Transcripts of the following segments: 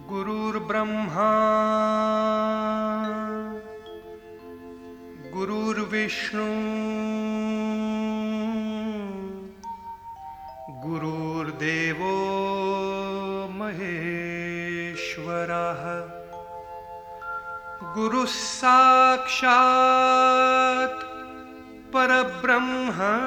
गुरुर्ब्रह्मा गुरुर्विष्णु गुरुर्देवो महेश्वरः गुरुः साक्षात् परब्रह्म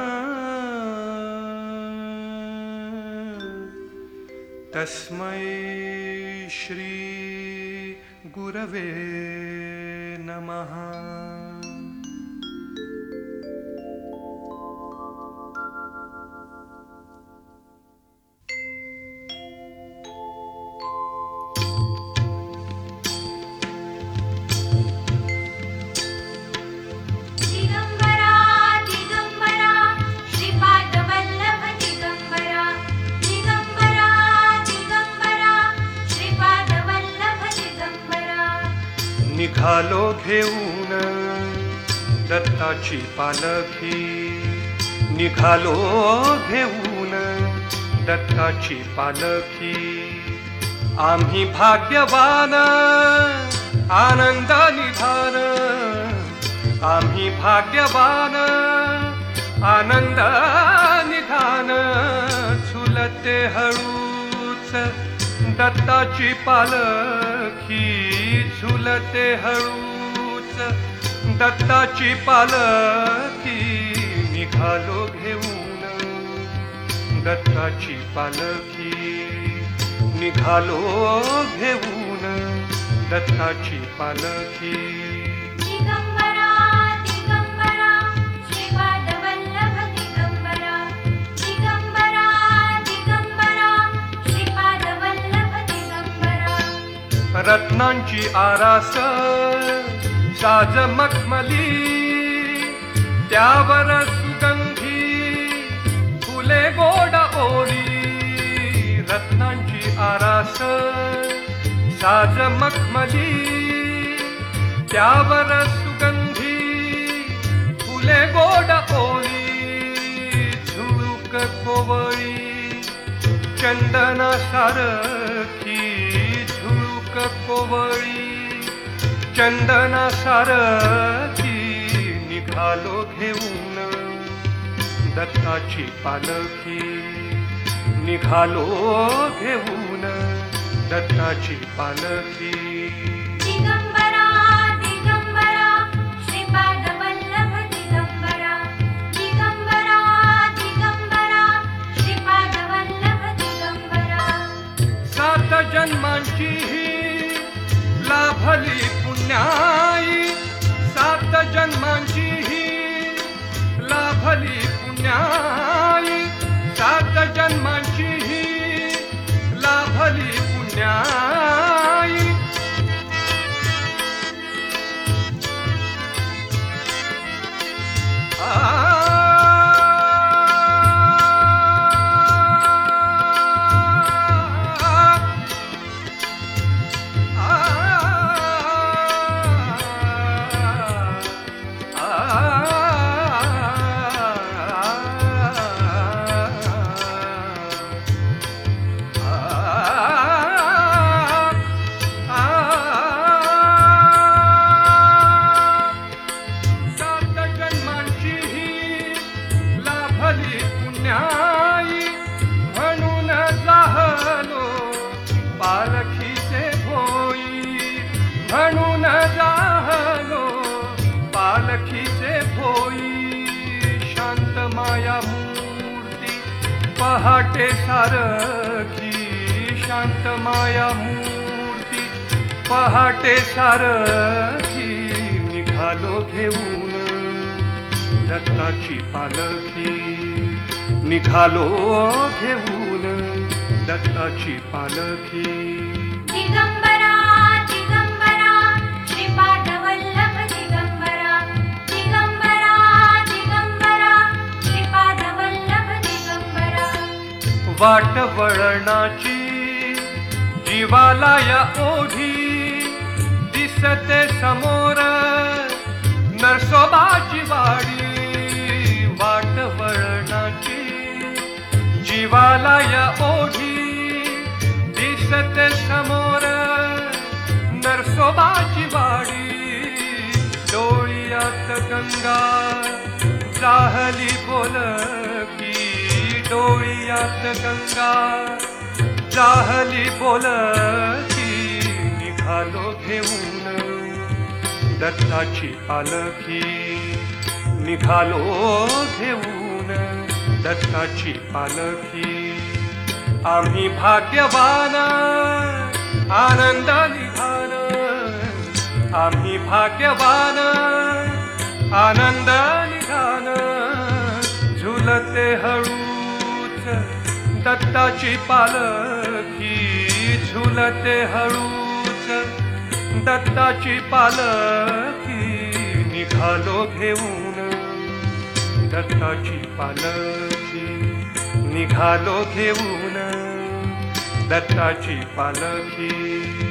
तस्मै श्री गुरवे नमः। निघालो घेऊन दत्ताची पालखी, निघालो घेऊन दत्ताची पालखी। आम्ही भाग्यवान आनंद निधान, आम्ही भाग्यवान आनंद निधान। झुलते हळूच दत्ताची पालखी, झुलते हळूच दत्ताची पालखी। निघालो घेऊन दत्ताची पालखी, निघालो घेऊन दत्ताची पालखी। रत्नांची आरास साज मखमली, त्यावर सुगंधी फुले गोड ओढी। रत्नांची आरास साज मखमली, त्यावर सुगंधी फुले गोड ओढी। झुळूक कोवळी चंदना सारखी, कोवळी चंदना सारखी। निघालो घेऊन दत्ताची पालखी, निघालो घेऊन दत्ताची पालखी। सात जन्मांची लाभली पुण्याई, सात जन्मांची लाभली पुण्याई। सात जन्मांची लाभली पुण्याई। म्हणून जाहलो पालखीचे भोई, म्हणून जाहलो पालखीचे भोई। शांत माया मूर्ती पहाटे सारखी, शांत माया मूर्ती पहाटे सारखी। निघालो घेऊन दत्ताची पालखी, निघालो घेऊन दत्ताची पालखी। दिगंबरा दिगंबरा श्रीपाद वल्लभ दिगंबरा, दिगंबरा दिगंबरा श्रीपाद वल्लभ दिगंबरा। वाट वळणाची जीवाला या ओढी, दिसते समोर नरसोबाची वाडी। वाट वळणाची जीवाला या ओढी, दिसते समोर जाहली बोलकी डोळ्यात गंगा, जाहली बोलकी निघालो घेऊन दत्ताची पालखी, निघालो घेऊन दत्ताची पालखी. आम्ही भाग्यवान आनंद निधान, आम्ही भाग्यवान आनंद निधान. झुलते हळूच दत्ताची पालखी, झुलते हळूच दत्ताची पालखी. निघालो घेऊन दत्ताची पालखी, निघालो घेऊन दत्ताची पालखी.